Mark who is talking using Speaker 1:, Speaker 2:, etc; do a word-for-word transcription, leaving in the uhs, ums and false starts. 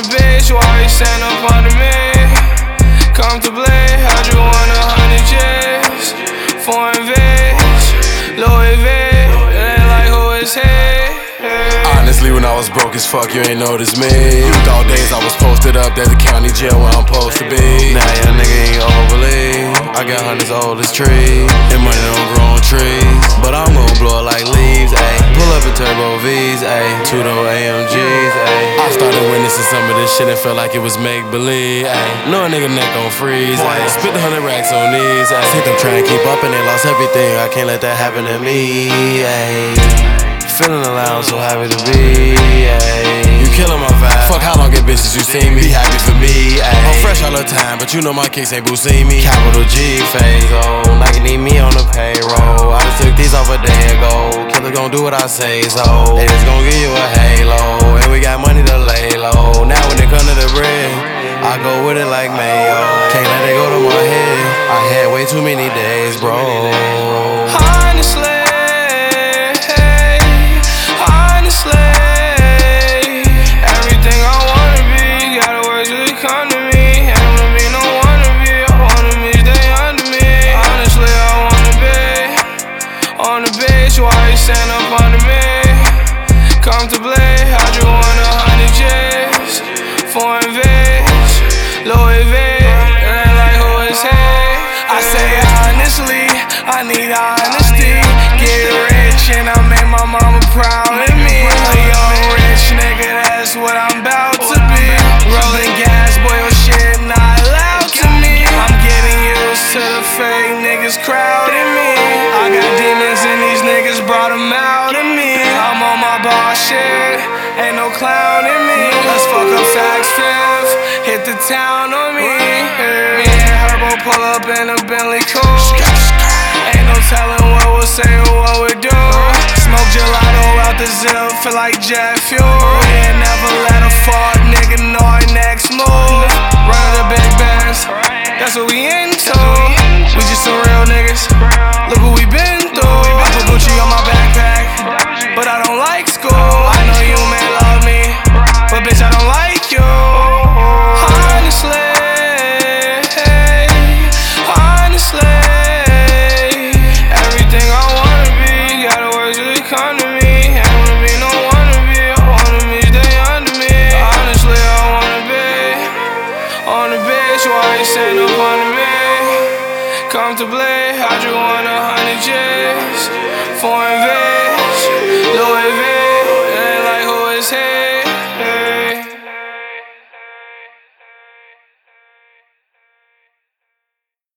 Speaker 1: the bitch, why you stand up under me? Comfortably, how'd you want a hundred G's? Foreign V's, Louis V, it ain't like who is he?
Speaker 2: Honestly, when I was broke as fuck, you ain't noticed me. You thought days I was posted up at the county jail where I'm supposed to be. Now young nigga ain't overly. I got hundreds old as trees, and money don't grow on trees. But I'm gon' blow it like leaves, ayy. Pull up in turbo V's, ayy. Two-door A M Gs, ayy. I started witnessing some of this shit and felt like it was make-believe, ayy. Know a nigga neck gon' freeze, ayy. Spit the hundred racks on these, ayy. See them trying to keep up and they lost everything. I can't let that happen to me, ayy. Feeling allowed, so happy to be, ayy. You killing my vibe. Fuck how long get bitches you see me. Be happy for me, ayy. I'm fresh all the time, but you know my kicks ain't boosting me. Capital G phase, oh, Nike need me on the payroll. I just took these off a day ago. Killer gon' do what I say, so they just gon' give you a halo. And we got money to lay low. Now when it come to the bread, I go with it like mayo. Can't let it go to my head. I had way too many days, bro.
Speaker 1: Honestly, everything I wanna be, gotta work till it come to me. Ain't wanna be no wannabe, I wanna be stay under me. Honestly, I wanna be on the beach, why you stand up under me? Comfortably, how'd you want a hundred G's? Foreign V's, Louis V, it ain't like who is he? I say honestly, I need honesty. Get rich and I make my mama proud of me. A young rich nigga, that's what I'm about to be. Rolling gas, boy, your shit not allowed to me. I'm getting used to the fake niggas crowding me. I got demons and these niggas brought them out of me. I'm on my boss shit, ain't no clown in me. Let's fuck up Saks Fifth, hit the town on me. Me and Herbo pull up in a Bentley coupe. Ain't no telling what we'll say or what we do. Smoke gelato out the zip, feel like jet fuel. We ain't never let a fuck nigga know our next move. Run the big bands, that's what we into. We just some real niggas, look what we been through. I put Gucci on my backpack, but I don't like school. I know you may love me, but bitch I don't like you. Honestly, honestly, everything I wanna be, gotta work till it come to me. Ain't wanna be no wannabe, I wanna be stay under me. Honestly, I wanna be on the beach, why you stand up under me? Comfortably, how'd you want a hundred G's? Foreign V's.